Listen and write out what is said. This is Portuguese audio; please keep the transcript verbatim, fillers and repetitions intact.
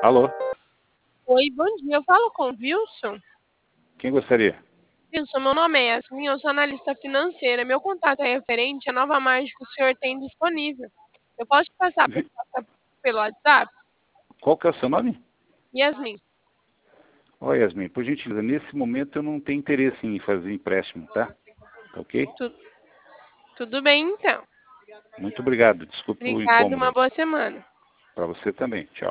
Alô? Oi, bom dia. Eu falo com o Wilson. Quem gostaria? Wilson, meu nome é Yasmin, eu sou analista financeira. Meu contato é referente à nova margem que o senhor tem disponível. Eu posso te passar a Vi- proposta pelo WhatsApp? Qual que é o seu nome? Yasmin. Oi, Yasmin, por gentileza, nesse momento eu não tenho interesse em fazer empréstimo, tá? Tá ok? Tu- tudo bem, então. Muito obrigado, desculpe o Obrigada, incômodo uma aí. boa semana. Para você também, tchau.